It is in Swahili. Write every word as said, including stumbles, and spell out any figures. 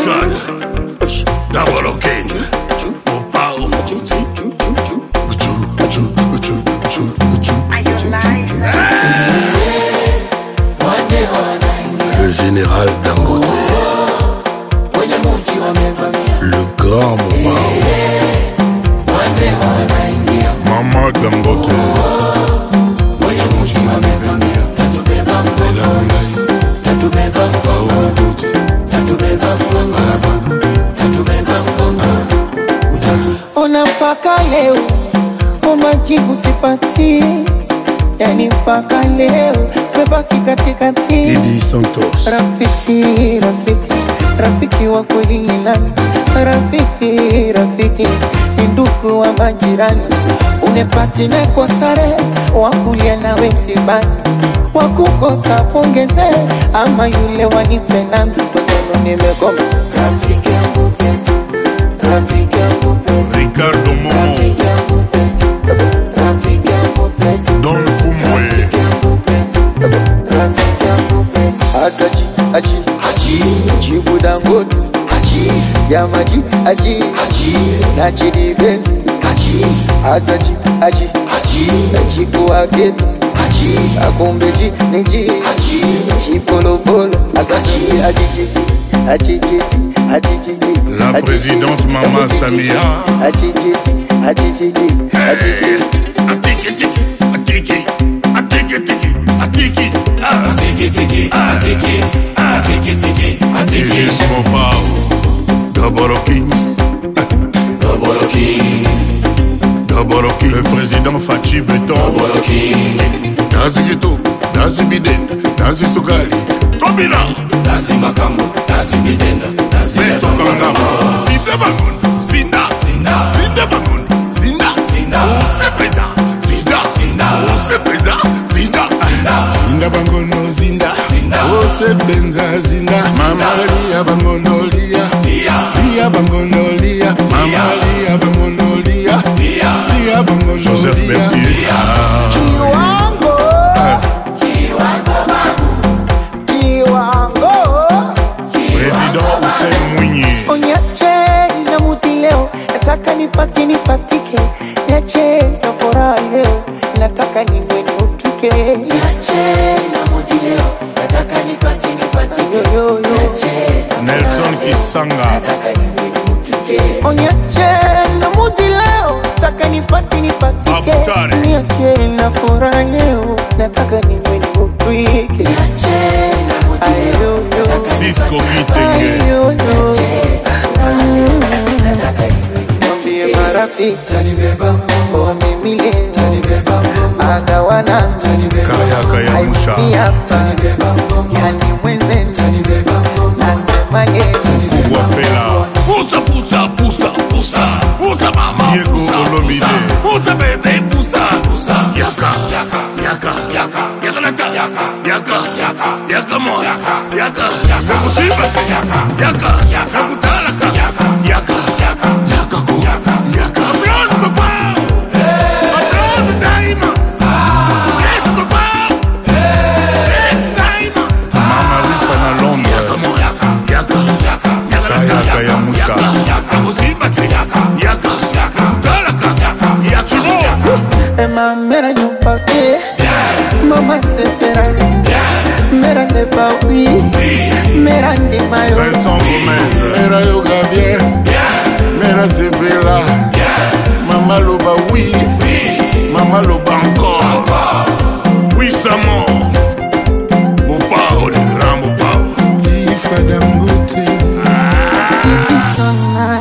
Pascal, Double OK, Opao. Le général Dangote, le grand Mopao, Maman Dangote, ona mpaka leo kwa majibu sipati, yani mpaka leo mebaki katikati. Didi Santos, Rafiki, rafiki, rafiki wa kweli ni nani? Rafiki, rafiki, ni ndugu wa majirani. Unepati na kwa stare, wakulia nawe msibani, wakukosa kuongeze, ama yule wanipe nami. Kwa zenu nimekoma. Rafiki yangu pesa, rafiki yangu pesa, Ricardo Momo, rafiki yangu pesa, rafiki yangu pesa, Don Fumwe, rafiki yangu pesa, rafiki yangu pesa. Asaji, aji, aji, Jibu Dangote, aji, Yamaji, aji, aji, Nachidi Benzi, aji, Asaji, aji, aji, Nachiku Agetu, aji, Akumbeji, Niji, aji, Chipolo Polo, Asaji, aji, aji, aji, aji, la présidente Maman Samia, aji, aji, aji, aji, Atiki tiki, atiki, atiki tiki, atiki, Atiki tiki, atiki, atiki tiki, atiki. Gégis Mopao, Double OK, Double OK, Double OK, le président Fachi Beton, Double OK, Nazi Gito, Nazi Biden, Nazi Sukali, Tobina, Nasi Makambo, Nasi Bidenda, Nasi Beto Kangama, Zinda Bangun, Zinda, Zinda, Zinda Bangun, Zinda, Zinda, Sepeda, Zinda, Zinda, Sepeda, Zinda, Zinda, Zinda Bangono, Zinda, Zinda, Sebenza, Zinda, Mama Lia Bangono Lia, Lia, Lia Bangono Lia, Mama Lia Bangono Lia, Lia, Lia Bangono Joseph Bertier, Kiwango, Kiwango babu, kiwango. Président Hussein Mwinyi, Onyache na muti leo, nataka nipati nipatike. Niache na furaha leo, nataka niwe niutuke. Niache na muti leo, nataka nipati nipatike. Yo, yo, yo. Nelson Kisanga, Nataka niwe niutuke. Onyache na muti leo, nataka nipati nipatike. Abukari. Niache na furaha leo, nataka niwe niutuke. Niache na muti leo, Cisco Kitenge, mwambie marafiki oh mimi leo agawana Kaya Kaya Musha, hapa yani mwenze nasema leo Kubwa Fela, Pusa, pusa, pusa, pusa, pusa mama, Diego pusa, Olomide, pusa bebe, pusa, pusa, Yaka, yaka, Yaka, yaka, yaka naka, yaka, Yaka, yaka, Yaka mo, yaka, Yaka, yaka, Nakusibate, yaka, Yaka, yaka, Nakutalaka, yaka, Yaka, yaka, Yaka ko, yaka. Yaka. Applause papa, applause daima, yes papa, yes daima. Mama Lisa na Londres, Yaka, Yaka, yaka, Kaya Kaya Musha, yaka, Nakusibate, yaka, Yaka, yaka, Nakutalaka, yaka, Yaka. e ma mera nyumba ke mama sepera mera ne bawi mera ne mayo Vincent Gomez, Mera Yoga bien, Mera Sebela, Mama Loba oui, Mama Loba encore, puissamment, Mopao, le grand Mopao, Tifa Dangote, titi sana